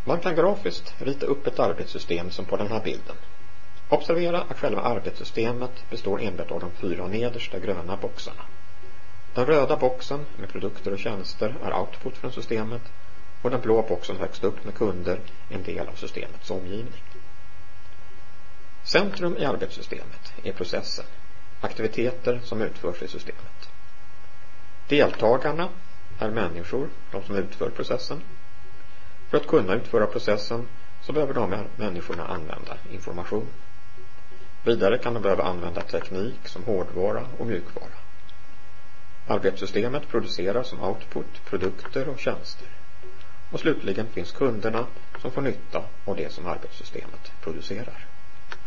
Man kan grafiskt rita upp ett arbetssystem som på den här bilden. Observera att själva arbetssystemet består enbart av de 4 nedersta gröna boxarna. Den röda boxen med produkter och tjänster är output från systemet och den blå boxen högst upp med kunder är en del av systemets omgivning. Centrum i arbetssystemet är processen, aktiviteter som utförs i systemet. Deltagarna är människor, de som utför processen. För att kunna utföra processen så behöver de här människorna använda information. Vidare kan de behöva använda teknik som hårdvara och mjukvara. Arbetssystemet producerar som output produkter och tjänster. Och slutligen finns kunderna som får nytta av det som arbetssystemet producerar.